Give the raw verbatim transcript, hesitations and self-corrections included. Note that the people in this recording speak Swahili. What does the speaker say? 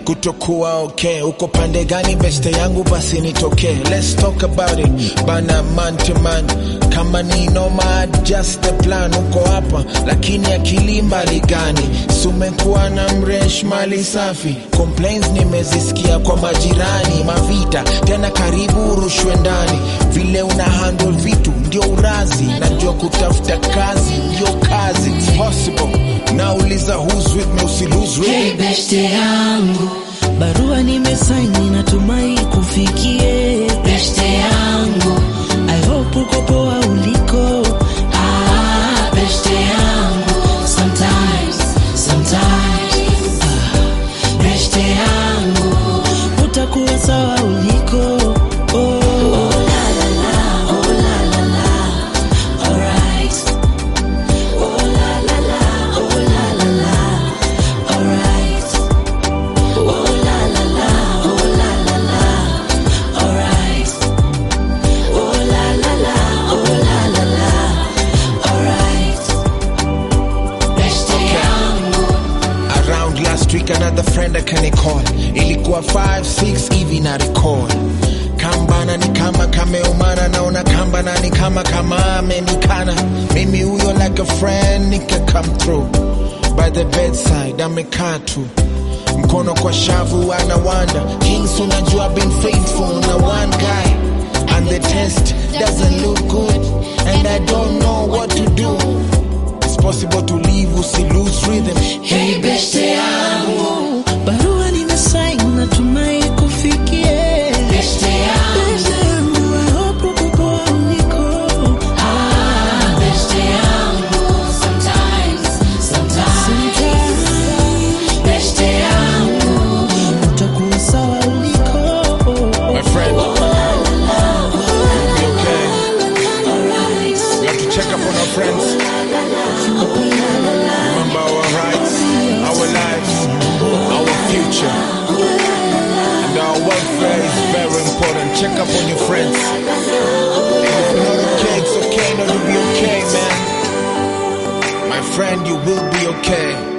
kutokuwa okay. Uko pande gani beste yangu basi nitokee. Let's talk about it, bana man to man. Kama ni nomad, just the plan. Uko hapa, lakini akili mbali gani? Sumekuwa na mresh mali safi. Complaints nimezisikia kwa majirani. Mavita, tena karibu rushwe ndani. Vile una handle vitu, ndio urazi. Najua kutafuta kazi, ndio kazi. It's possible. Nauliza who's with me, usi lose with me. Hey beste yangu, barua nimesaini natumai kufikie. Beste yangu, I hope uko poa uliko. Ah, beste yangu, sometimes, sometimes. Ah, beste yangu, utakuwa sawa uliko. Oh, oh la la la, oh la la la, alright. Oh la la la, oh la la la, alright. Oh la la la, oh la la la, alright. Oh la la la, oh la la la, alright. Beste yangu. Around last week another friend akanicall. Ilikuwa five six hivi na recall. Kambana ni kama kameumana, naona kambana ni kama kama amenikana. Mimi huyo like a friend nika come through. By the bedside amekaa tu, mkono kwa shavu anawanda. Kings unajua been faithful na one guy, and the test doesn't look good, and I don't know what to do. It's possible to leave, usi lose rhythm. Hey beste yangu, barua nimesaini natumai kufikie. Beste yangu, beste yangu, I hope uko poa uliko. Ah, beste yangu, sometimes, sometimes. Beste yangu, utakuwa sawa uliko. My friend, Oh la la la, oh be okay. alright. We have to check up on our friends. Remember our rights, our lives, our future, and our welfare is very important. Check up on your friends. If you're not okay, it's okay not to be okay, man. My friend, you will be okay.